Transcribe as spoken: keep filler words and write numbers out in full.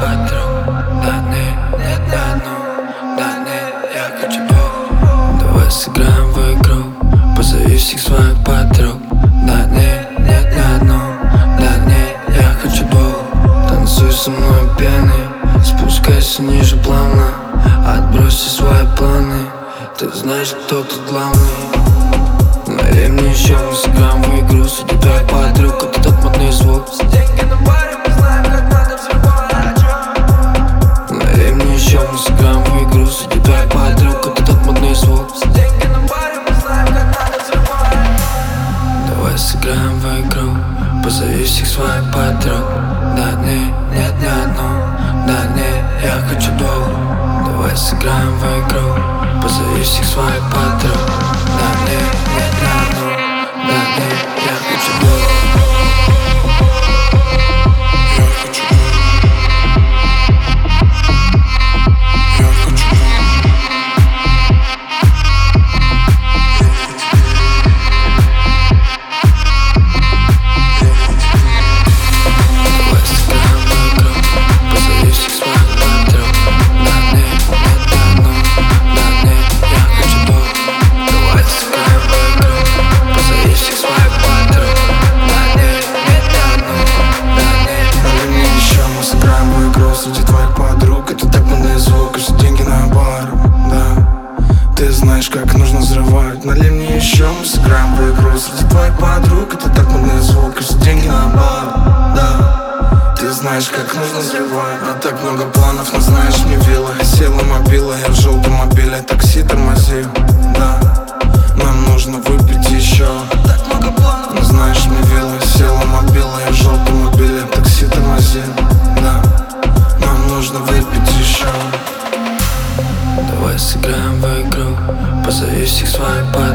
подруг. Да нет, нет ни одну, да нет, я хочу Бог. Давай сыграем в игру, позови всех своих подруг. Да нет, нет ни одну, да нет, я хочу Бог. Танцуй со мной пьяный, спускайся ниже плавно, отбрось все свои планы, ты знаешь, кто тут главный. Налей мне еще, мы сыграем в игру, среди твоих подруг, это тот модный звук. Деньги на баре, мы знаем, как надо взрывать. Налей мне еще, мы сыграем в игру, среди твоих подруг, это тот модный звук. Деньги на баре, мы знаем, как надо взрывать. Давай сыграем в игру, позови всех своих подруг. Да нет, нет ни одну, да нет, я хочу Бог. Давай сыграем в игру, позови всех своих подруг. Да нет, нет ни одну, да нет, я хочу Бог. Среди твоих подруг, это так модный звук, что деньги на бар, да. Ты знаешь, как нужно взрывать. Налей мне еще, мы сыграем в игру. Среди твоих подруг, это так модный звук, что деньги на бар, да. Ты знаешь, как нужно взрывать. А так много планов, но знаешь, мне вилла. Села мобила, я в желтом мобиле, такси тормозил, да. Нам нужно выпить еще. Так много планов, но знаешь, мне вилла. Села мобила, я в желтом мобиле, такси тормозил, да. Нужно выпить еще. Давай сыграем в игру, позови всех своих подруг.